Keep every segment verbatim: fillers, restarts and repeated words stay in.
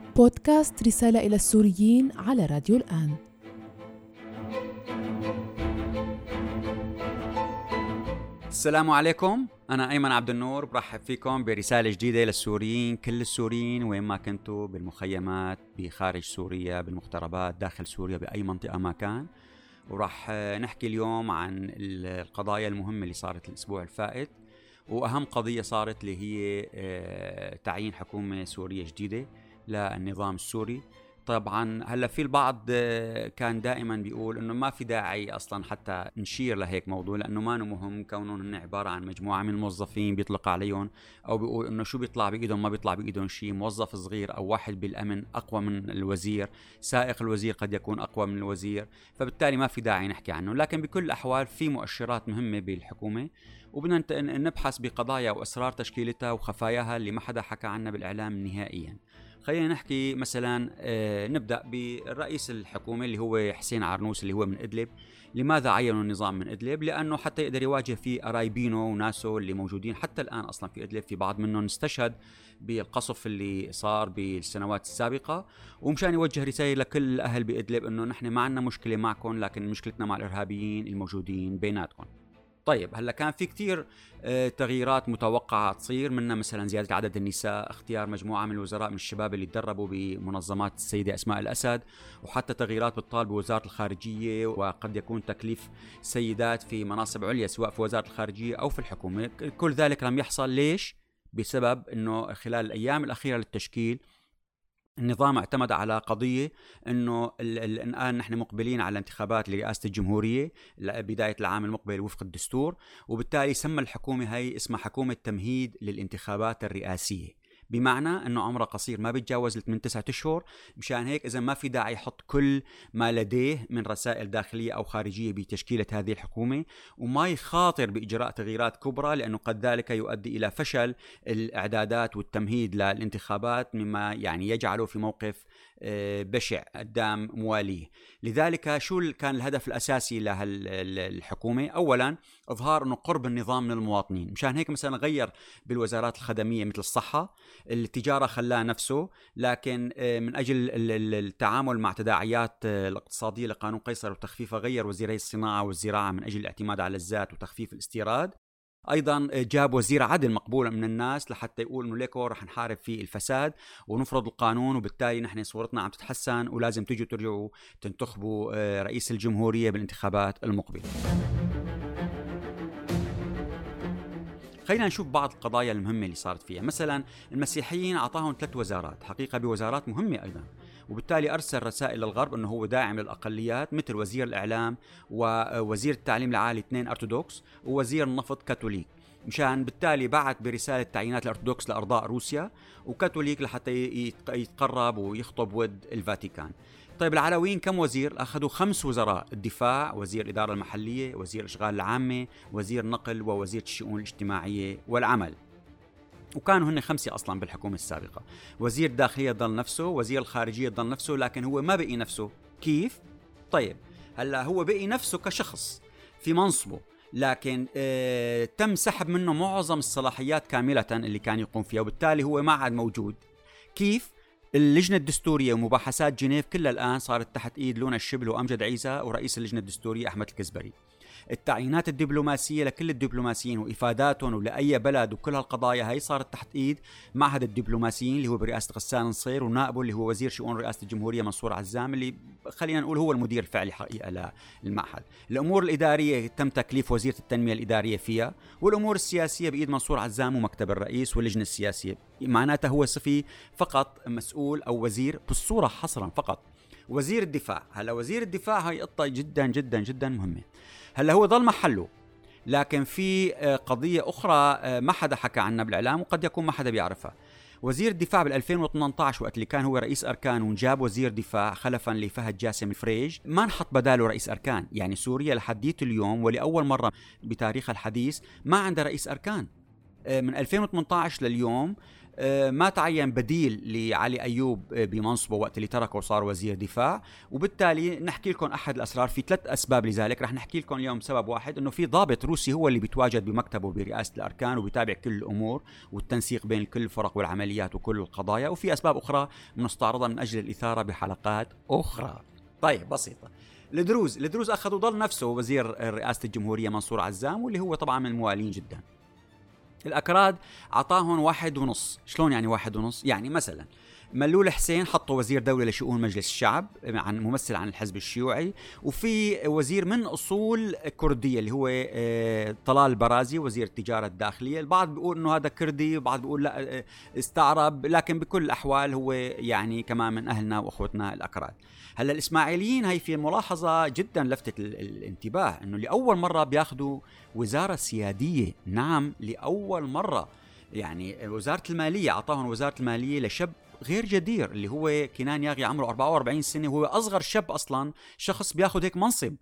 بودكاست رسالة إلى السوريين على راديو الآن. السلام عليكم، أنا أيمن عبد النور، برحب فيكم برسالة جديدة للسوريين، كل السوريين وين ما كنتوا، بالمخيمات، بخارج سوريا، بالمغتربات، داخل سوريا، بأي منطقة ما كان. وراح نحكي اليوم عن القضايا المهمة اللي صارت الأسبوع الفائت، وأهم قضية صارت اللي هي تعيين حكومة سورية جديدة للنظام السوري. طبعا هلا في البعض كان دائما بيقول انه ما في داعي اصلا حتى نشير لهيك موضوع، لانه ما مهم كونهم عباره عن مجموعه من الموظفين بيطلق عليهم، او بيقول انه شو بيطلع بايدهم، ما بيطلع بايدهم شيء. موظف صغير او واحد بالامن اقوى من الوزير، سائق الوزير قد يكون اقوى من الوزير، فبالتالي ما في داعي نحكي عنه. لكن بكل الاحوال في مؤشرات مهمه بالحكومه، وبدنا نبحث بقضايا واسرار تشكيلتها وخفاياها اللي ما حدا حكى عنها بالاعلام نهائيا. خلينا نحكي مثلا آه نبدأ بالرئيس الحكومة اللي هو حسين عرنوس اللي هو من إدلب. لماذا عينوا النظام من إدلب؟ لأنه حتى يقدر يواجه فيه قرايبينه وناسه اللي موجودين حتى الآن أصلا في إدلب. في بعض منهم استشهد بالقصف اللي صار بالسنوات السابقة، ومشان يوجه رسالة لكل الأهل بإدلب أنه نحن ما عندنا مشكلة معكم، لكن مشكلتنا مع الإرهابيين الموجودين بيناتكم. طيب هلا كان في كتير آه تغييرات متوقعة تصير، منها مثلا زيادة عدد النساء، اختيار مجموعة من الوزراء من الشباب اللي تدربوا بمنظمات السيدة أسماء الأسد، وحتى تغييرات بتطال بوزارة الخارجية، وقد يكون تكليف سيدات في مناصب عليا سواء في وزارة الخارجية أو في الحكومة. كل ذلك لم يحصل. ليش؟ بسبب أنه خلال الأيام الأخيرة للتشكيل النظام اعتمد على قضية أنه الآن نحن مقبلين على انتخابات لرئاسة الجمهورية بداية العام المقبل وفق الدستور، وبالتالي سمى الحكومة هاي اسمها حكومة تمهيد للانتخابات الرئاسية، بمعنى أنه عمره قصير ما بيتجاوز من تسعة أشهر. مشان هيك إذا ما في داعي يحط كل ما لديه من رسائل داخلية أو خارجية بتشكيلة هذه الحكومة، وما يخاطر بإجراء تغييرات كبرى، لأنه قد ذلك يؤدي إلى فشل الإعدادات والتمهيد للانتخابات، مما يعني يجعله في موقف بشع قدام مواليه. لذلك شو كان الهدف الأساسي للحكومة؟ أولا إظهار أنه قرب النظام من المواطنين. مشان هيك مثلا غير بالوزارات الخدمية مثل الصحة، التجارة خلاها نفسه، لكن من أجل التعامل مع تداعيات الاقتصادية لقانون قيصر وتخفيفها غير وزيري الصناعة والزراعة من أجل الاعتماد على الذات وتخفيف الاستيراد. أيضا جاب وزير عدل مقبول من الناس لحتى يقول إنه ليكو رح نحارب في الفساد ونفرض القانون، وبالتالي نحن صورتنا عم تتحسن ولازم تيجوا ترجعوا تنتخبوا رئيس الجمهورية بالانتخابات المقبلة. خلينا نشوف بعض القضايا المهمة اللي صارت فيها. مثلا المسيحيين أعطاهم ثلاث وزارات، حقيقة بوزارات مهمة أيضا، وبالتالي أرسل رسائل للغرب أنه هو داعم للأقليات، مثل وزير الإعلام ووزير التعليم العالي اثنين أرثوذكس، ووزير النفط كاثوليك. مشان بالتالي بعت برسالة تعيينات الأرثوذكس لأرضاء روسيا، وكاثوليك لحتى يتقرب ويخطب ود الفاتيكان. طيب العلويين كم وزير؟ أخذوا خمس وزراء: الدفاع، وزير الإدارة المحلية، وزير الإشغال العامة، وزير النقل، ووزير الشؤون الاجتماعية والعمل. وكانوا هن خمسة أصلاً بالحكومة السابقة. وزير الداخلية ضل نفسه، وزير الخارجية ضل نفسه، لكن هو ما بقي نفسه. كيف؟ طيب هلأ هو بقي نفسه كشخص في منصبه، لكن آه تم سحب منه معظم الصلاحيات كاملة اللي كان يقوم فيها، وبالتالي هو ما عاد موجود. كيف؟ اللجنة الدستورية ومباحثات جنيف كلها الآن صارت تحت إيد لونا الشبل وأمجد عيسى ورئيس اللجنة الدستورية أحمد الكزبري. التعيينات الدبلوماسية لكل الدبلوماسيين وإفاداتهم ولأي بلد وكل هالقضايا هاي صارت تحت إيد معهد الدبلوماسيين اللي هو برئاسة غسان نصير، ونائبه اللي هو وزير شؤون رئاسة الجمهورية منصور عزام، اللي خلينا نقول هو المدير الفعلي حقيقة للمعهد. الأمور الإدارية تم تكليف وزيرة التنمية الإدارية فيها، والأمور السياسية بإيد منصور عزام ومكتب الرئيس واللجنة السياسية. معناته هو صفي فقط مسؤول أو وزير بالصورة حصرا فقط. وزير الدفاع، هلا وزير الدفاع هاي قطة جدا جدا جدا مهمة. هلا هو ضل محله، لكن في قضية أخرى ما حدا حكى عنها بالإعلام وقد يكون ما حدا بيعرفها. وزير الدفاع بال2018 وقت اللي كان هو رئيس أركان ونجاب وزير دفاع خلفا لفهد جاسم الفريج، ما نحط بداله رئيس أركان. يعني سوريا لحديت اليوم ولأول مرة بتاريخ الحديث ما عندها رئيس أركان. من ألفين وثمانية عشر لليوم ما تعين بديل لعلي أيوب بمنصبه وقت اللي تركه وصار وزير دفاع. وبالتالي نحكي لكم أحد الأسرار، في ثلاث أسباب لذلك. رح نحكي لكم اليوم سبب واحد، إنه في ضابط روسي هو اللي بيتواجد بمكتبه برئاسة الأركان وبيتابع كل الأمور والتنسيق بين كل الفرق والعمليات وكل القضايا. وفي أسباب أخرى بنستعرضها من أجل الإثارة بحلقات أخرى. طيب بسيطة. الدروز الدروز أخذوا ضل نفسه وزير رئاسة الجمهورية منصور عزام، واللي هو طبعا من الموالين جدا. الأكراد عطاهم واحد ونص. شلون يعني واحد ونص؟ يعني مثلا ملول حسين حطوا وزير دولة لشؤون مجلس الشعب عن ممثل عن الحزب الشيوعي، وفي وزير من أصول كردية اللي هو طلال برازي وزير التجارة الداخلية. البعض بيقول إنه هذا كردي، وبعض بيقول لا استعرب، لكن بكل الأحوال هو يعني كمان من أهلنا وأخوتنا الأكراد. هلا الإسماعيليين هي في ملاحظة جدا لفتت الانتباه، إنه لأول مرة بياخدوا وزارة سيادية. نعم، لأول مرة. يعني وزارة المالية عطاهم وزارة المالية لشاب غير جدير اللي هو كنان ياغي عمره أربعة وأربعين سنة، وهو أصغر شاب أصلا شخص بياخد هيك منصب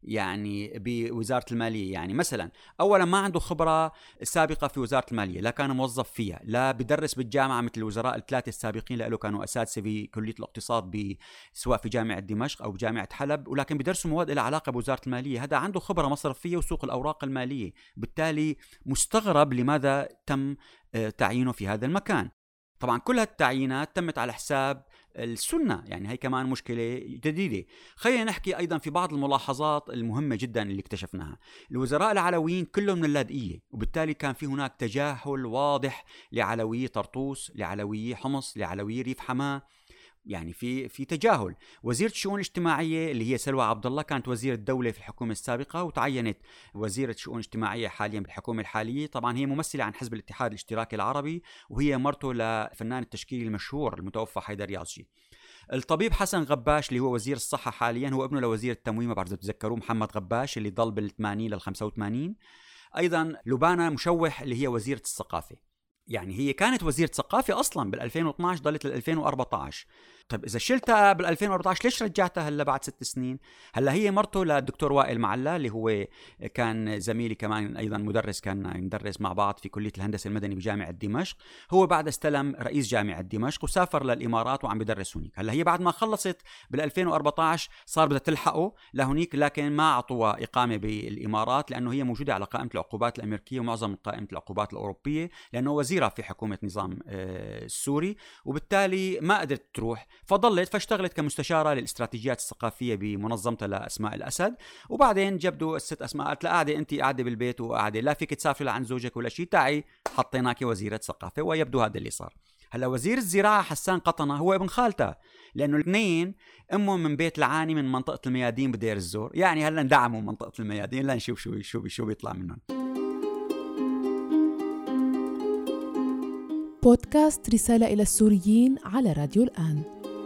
يعني بوزارة المالية. يعني مثلا أولا ما عنده خبرة سابقة في وزارة المالية، لا كان موظف فيها، لا بدرس بالجامعة مثل الوزراء الثلاثة السابقين له كانوا أساتذة في كلية الاقتصاد سواء في جامعة دمشق أو جامعة حلب، ولكن بدرسوا مواد لها علاقة بوزارة المالية. هذا عنده خبرة مصرفية وسوق الأوراق المالية، بالتالي مستغرب لماذا تم تعيينه في هذا المكان. طبعا كل هالتعيينات تمت على حساب السنة، يعني هي كمان مشكلة جديدة. خلينا نحكي أيضا في بعض الملاحظات المهمة جدا اللي اكتشفناها. الوزراء العلويين كلهم من اللاذقية، وبالتالي كان في هناك تجاهل واضح لعلوي طرطوس، لعلوي حمص، لعلوي ريف حماه. يعني في في تجاهل. وزيرة الشؤون الاجتماعية اللي هي سلوى عبد الله كانت وزيرة الدولة في الحكومة السابقة، وتعينت وزيرة شؤون اجتماعية حاليا بالحكومة الحالية. طبعا هي ممثلة عن حزب الاتحاد الاشتراكي العربي، وهي مرته لفنان التشكيلي المشهور المتوفى حيدر يازجي. الطبيب حسن غباش اللي هو وزير الصحة حاليا هو ابنه لوزير التموين، ما بعرف إذا تتذكروه، محمد غباش اللي ضل بالثمانين للخمسة وثمانين. أيضا لبانة مشوح اللي هي وزيرة الثقافة، يعني هي كانت وزيرة ثقافة أصلاً بال2012 ضلت لل2014. طيب إذا شلتها بال2014 ليش رجعتها هلا بعد ست سنين؟ هلا هي مرته للدكتور وائل معلا اللي هو كان زميلي كمان أيضاً مدرس، كان ندرس مع بعض في كلية الهندسة المدني بجامعة دمشق. هو بعد استلم رئيس جامعة دمشق وسافر للإمارات وعم بدرس هناك. هلا هي بعد ما خلصت بال2014 صار بدها تلحقه لهنيك، لكن ما أعطوها إقامة بالإمارات لأنه هي موجودة على قائمة العقوبات الأمريكية ومعظم قائمة العقوبات الأوروبية، لأنه وزيرة في حكومة نظام السوري، وبالتالي ما قدرت تروح، فضلت فاشتغلت كمستشارة للاستراتيجيات الثقافية بمنظمتها لأسماء الأسد. وبعدين جبدوا الست أسماء، قالت لها قاعدة أنت قاعدة بالبيت وقاعدة لا فيك تسافري لعند زوجك ولا شيء، تعي حطيناك وزيرة ثقافة. ويبدو هذا اللي صار. هلا وزير الزراعة حسان قطنة هو ابن خالته، لأنه الاثنين أمهم من بيت العاني من منطقة الميادين بدير الزور. يعني هلا ندعموا منطقة الميادين، لا نشوف شو شو شو بيطلع منهم. بودكاست رسالة إلى السوريين على راديو الآن.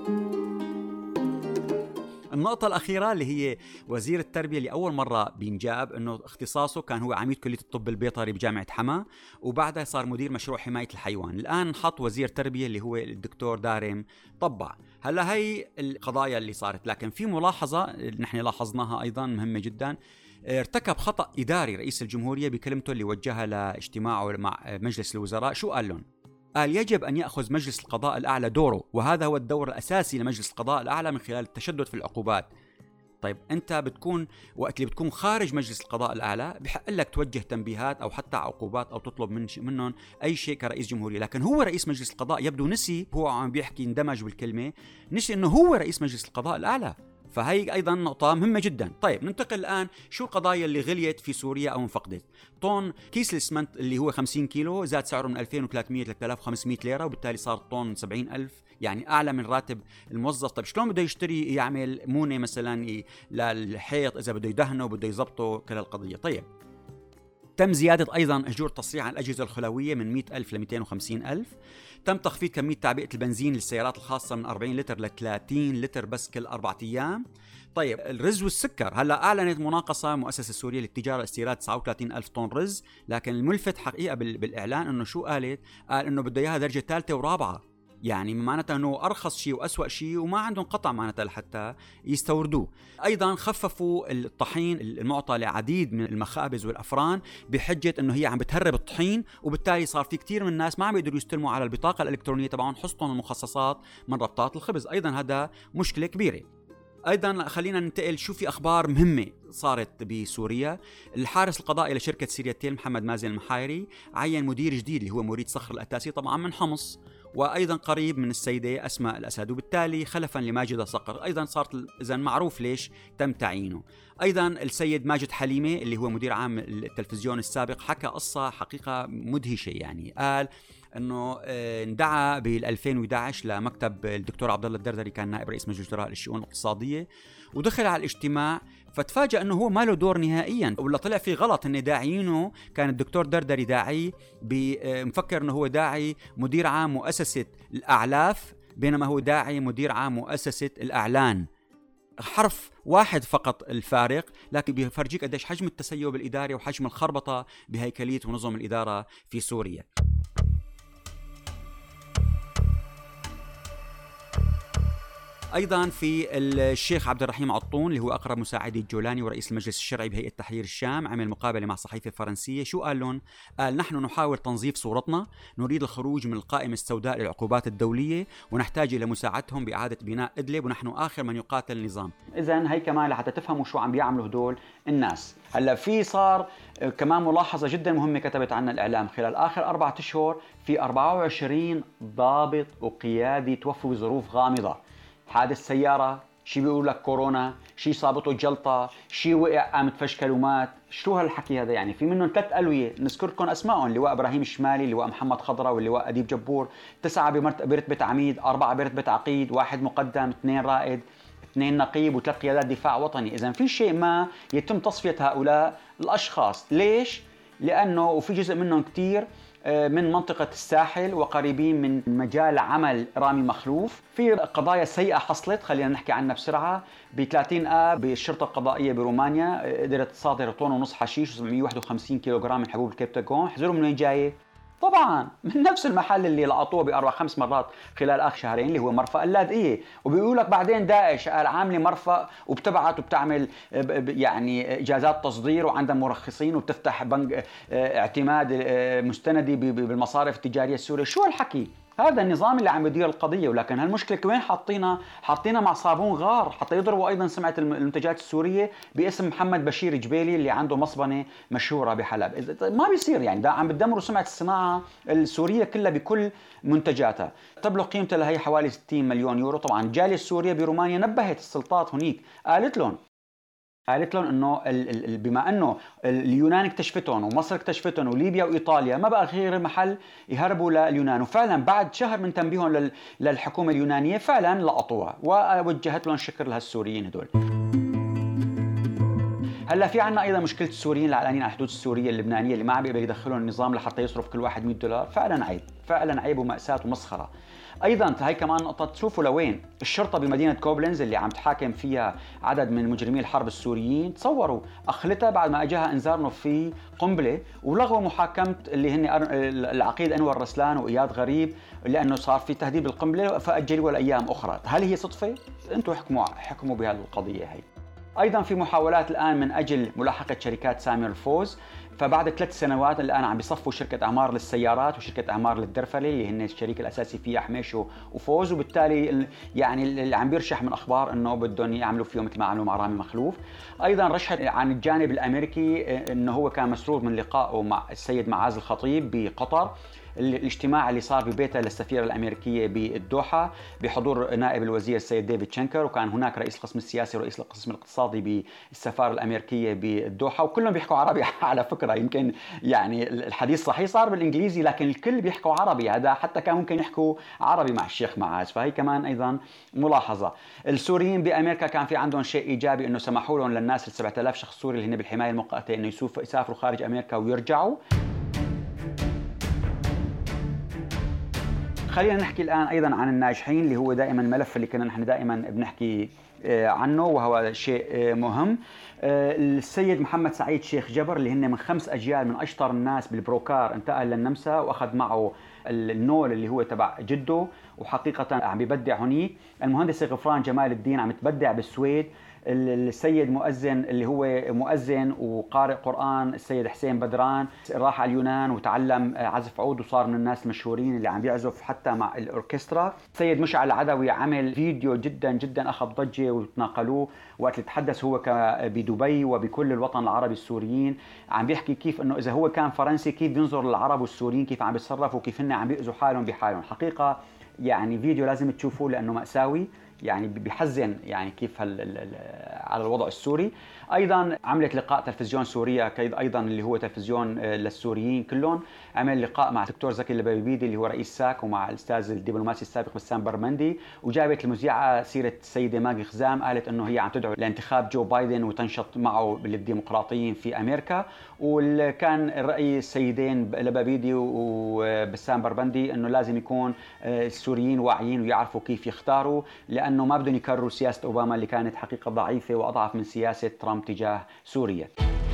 النقطة الأخيرة اللي هي وزير التربية اللي أول مرة بينجاب، إنه اختصاصه كان هو عميد كلية الطب البيطري بجامعة حما، وبعدها صار مدير مشروع حماية الحيوان. الآن حط وزير تربية اللي هو الدكتور دارم طبع. هلا هي القضايا اللي صارت، لكن في ملاحظة نحن لاحظناها أيضا مهمة جدا. ارتكب خطأ إداري رئيس الجمهورية بكلمته اللي وجهها لاجتماعه مع مجلس الوزراء. شو قال لهم؟ قال يجب أن يأخذ مجلس القضاء الأعلى دوره، وهذا هو الدور الأساسي لمجلس القضاء الأعلى من خلال التشدد في العقوبات. طيب أنت بتكون وقت اللي بتكون خارج مجلس القضاء الأعلى بحق لك توجه تنبيهات أو حتى عقوبات أو تطلب من منهم أي شيء كرئيس جمهورية، لكن هو رئيس مجلس القضاء يبدو نسي، هو عم بيحكي اندمج بالكلمة، نسي إنه هو رئيس مجلس القضاء الأعلى. فهي أيضا نقطة مهمة جدا. طيب ننتقل الآن، شو القضايا اللي غليت في سوريا أو انفقدت؟ طن كيس الإسمنت اللي هو خمسين كيلو زاد سعره من ألفين وثلاثمية إلى ثلاثة آلاف وخمسمية ليرة، وبالتالي صار طن سبعين ألف، يعني أعلى من راتب الموظف. طيب شلون بده يشتري يعمل مونة مثلا للحيط إذا بده يدهنه وبده يزبطه كل القضية؟ طيب تم زيادة أيضا أجور تصريح عن الأجهزة الخلوية من مئة ألف ل مئتين وخمسين ألف. تم تخفيض كمية تعبئة البنزين للسيارات الخاصة من أربعين لتر ل ثلاثين لتر بس كل أربعة أيام. طيب الرز والسكر، هلا أعلنت مناقصة المؤسسة السورية للتجارة استيراد تسعة وثلاثين ألف طن رز، لكن الملفت حقيقة بالإعلان إنه شو قالت؟ قال إنه بده إياها درجة ثالثة ورابعة. يعني معناتها أنه أرخص شيء وأسوأ شيء وما عندهم قطع معناتها لحتى يستوردوه. أيضا خففوا الطحين المعطى لعديد من المخابز والأفران بحجة أنه هي عم بتهرب الطحين، وبالتالي صار في كتير من الناس ما عم يقدروا يستلموا على البطاقة الإلكترونية تبعهم حصتهم المخصصات من ربطات الخبز. أيضا هذا مشكلة كبيرة. أيضا خلينا ننتقل شو في أخبار مهمة صارت بسوريا. الحارس القضائي لشركة سيرياتيل محمد مازن المحايري عين مدير جديد اللي هو مريد صخر الأتاسي طبعا من حمص، وأيضا قريب من السيدة أسماء الأسد، وبالتالي خلفا لماجد صقر. أيضا صارت إذن معروف ليش تم تعيينه. أيضا السيد ماجد حليمة اللي هو مدير عام التلفزيون السابق حكى قصة حقيقة مدهشة، يعني قال انه اندعى بال ألفين وإحدى عشر لمكتب الدكتور عبد الله الدردري، كان نائب رئيس مجلس الوزراء للشؤون الاقتصاديه، ودخل على الاجتماع فتفاجأ انه هو ما له دور نهائيا، ولا طلع في غلط ان داعيينه كان الدكتور دردري داعي مفكر انه هو داعي مدير عام مؤسسه الاعلاف، بينما هو داعي مدير عام مؤسسه الاعلان. حرف واحد فقط الفارق، لكن بيفرجيك قديش حجم التسيب الاداري وحجم الخربطه بهيكليه ونظم الاداره في سوريا. أيضا في الشيخ عبد الرحيم عطون اللي هو أقرب مساعدي الجولاني ورئيس المجلس الشرعي بهيئة تحرير الشام عمل مقابلة مع صحيفة فرنسية. شو قال لهم؟ قال نحن نحاول تنظيف صورتنا، نريد الخروج من القائمة السوداء للعقوبات الدولية، ونحتاج إلى مساعدتهم بإعادة بناء إدلب، ونحن آخر من يقاتل النظام. إذن هي كمان لحتى تفهموا شو عم بيعملوا هدول الناس. هلا في صار كمان ملاحظة جدا مهمة كتبت عنها الإعلام خلال آخر أربعة أشهر، في أربعة وعشرين ضابط وقيادي توفوا بظروف غامضة. حادث سيارة، شي بيقول لك كورونا، شي صابته جلطة، شي وقع قام تفشكل ومات. شو هالحكي هذا يعني؟ في منهم ثلاث ألوية نذكركم أسمائهم، اللواء إبراهيم الشمالي، اللواء محمد خضرة، واللواء أديب جبور. تسعة برتبة عميد، أربعة برتبة عقيد، واحد مقدم، اثنين رائد، اثنين نقيب، وثلاث قيادات دفاع وطني. إذن في شيء ما يتم تصفية هؤلاء الأشخاص. ليش؟ لأنه وفي جزء منهم كتير من منطقة الساحل وقريبين من مجال عمل رامي مخلوف. في قضايا سيئة حصلت خلينا نحكي عنها بسرعة. ب ثلاثين آب بالشرطة القضائية برومانيا قدرت تصادر طن ونص حشيش وسبعمئة وواحد وخمسين كيلوغرام من حبوب الكبتاغون. احذروا من وين جاية؟ طبعا من نفس المحل اللي لقطوه بأربع خمس مرات خلال آخر شهرين، اللي هو مرفأ اللاذقية. وبيقول لك بعدين داعش قال عامله مرفأ وبتبعت وبتعمل يعني إجازات تصدير وعندها مرخصين وبتفتح بنك اعتماد مستندي بالمصارف التجارية السورية. شو هالحكي؟ هذا النظام اللي عم يدير القضية. ولكن هالمشكلة وين حاطينها؟ حاطينها مع صابون غار حتى يضربوا أيضا سمعة المنتجات السورية باسم محمد بشير جبيلي اللي عنده مصبنة مشهورة بحلب. ما بيصير يعني، ده عم بتدمروا سمعة الصناعة السورية كلها بكل منتجاتها. تبلغ قيمتها لهي حوالي ستين مليون يورو. طبعا الجالية السورية برومانيا نبهت السلطات هنيك، قالت لهم قالت لهم انه بما انه اليونان اكتشفتهم ومصر اكتشفتهم وليبيا وايطاليا، ما بقى غير محل يهربوا لليونان. وفعلا بعد شهر من تنبيههم للحكومه اليونانيه فعلا لقطوها ووجهت لهم شكر لهالسوريين هدول. هلا في عنا ايضا مشكله السوريين العلانيين على الحدود السوريه اللبنانيه اللي ما عم بيقدر يدخلهم النظام لحتى يصرف كل واحد مئة دولار. فعلا عيب، فعلا عيب ومأساة ومسخره. ايضا هي كمان نقطه تشوفوا لوين الشرطه بمدينه كوبلنز اللي عم تحاكم فيها عدد من مجرمي الحرب السوريين. تصوروا اخلتها بعد ما اجاها انذار انه في قنبله، ولغوا محاكمه اللي هن العقيد انور رسلان واياد غريب لانه صار في تهديد بالقنبله، فاجلوها لايام اخرى. هل هي صدفه؟ انتم حكموا حكموا بهالقضيه هي. ايضا في محاولات الان من اجل ملاحقه شركات سامر الفوز. فبعد ثلاث سنوات الان عم بيصفوا شركه اعمار للسيارات وشركه اعمار للدرفلي اللي هن الشريك الاساسي فيها حميش وفوز، وبالتالي يعني اللي عم بيرشح من اخبار انه بدهم يعملوا فيهم مثل ما عملوا مع رامي مخلوف. ايضا رشحت عن الجانب الامريكي انه هو كان مسرور من لقائه مع السيد معاذ الخطيب بقطر، الاجتماع اللي صار ببيته للسفيرة الأمريكية بالدوحة بحضور نائب الوزير السيد ديفيد شنكر، وكان هناك رئيس القسم السياسي ورئيس القسم الاقتصادي بالسفارة الأمريكية بالدوحة، وكلهم بيحكوا عربي على فكرة. يمكن يعني الحديث صحيح صار بالإنجليزي لكن الكل بيحكوا عربي. هذا حتى كان ممكن يحكوا عربي مع الشيخ معاذ، فهي كمان أيضا ملاحظة. السوريين بأمريكا كان في عندهم شيء إيجابي، إنه سمحوا لهم للناس ال سبعة آلاف شخص سوري اللي هن بالحماية المؤقتة إنه يسافروا خارج أمريكا ويرجعوا. خلينا نحكي الآن أيضا عن الناجحين، اللي هو دائما الملف اللي كنا نحن دائما بنحكي عنه، وهو شيء مهم. السيد محمد سعيد شيخ جبر، اللي هن من خمس أجيال من أشطر الناس بالبروكار، انتقل للنمسا وأخذ معه النول اللي هو تبع جده، وحقيقة عم بيبدع هنيك. المهندس غفران جمال الدين عم تبدع بالسويد. السيد مؤذن اللي هو مؤذن وقارئ قرآن السيد حسين بدران راح على اليونان وتعلم عزف عود وصار من الناس المشهورين اللي عم بيعزف حتى مع الأوركسترا. السيد مشعل العدوي عمل فيديو جدا جدا أخذ ضجة وتناقلوه وقت تحدث هو بدبي وبكل الوطن العربي السوريين، عم بيحكي كيف انه اذا هو كان فرنسي كيف بينظر للعرب والسوريين كيف عم بيتصرفوا وكيف هن عم بيأذوا حالهم بحالهم. حقيقة يعني فيديو لازم تشوفوه لأنه مأساوي، يعني بيحزن يعني كيف على الوضع السوري. ايضا عملت لقاء تلفزيون سوريا ايضا اللي هو تلفزيون للسوريين كلهم، عمل لقاء مع الدكتور زكي اللبيبيدي اللي هو رئيس ساك ومع الاستاذ الدبلوماسي السابق بسام برمندي، وجابت المذيعه سيره السيده ماجي خزام، قالت انه هي عم تدعو لانتخاب جو بايدن وتنشط معه بالديمقراطيين في امريكا. وكان الراي السيدين لبيبيدي وبسام برمندي انه لازم يكون السوريين واعيين ويعرفوا كيف يختاروا، لانه ما بدهم يكرروا سياسه اوباما اللي كانت حقيقه ضعيفه واضعف من سياسه ترامب تجاه سوريا.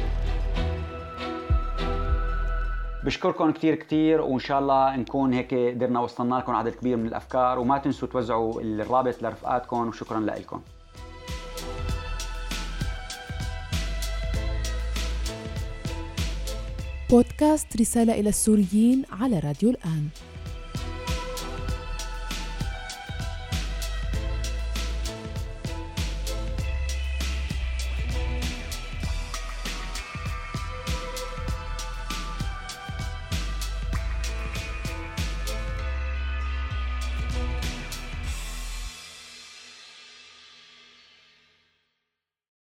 بشكركم كتير كتير، وإن شاء الله نكون هيك قدرنا وصلنا لكم عدد كبير من الأفكار، وما تنسوا توزعوا الرابط لرفقاتكم، وشكرا لكم. بودكاست رسالة إلى السوريين على راديو الآن.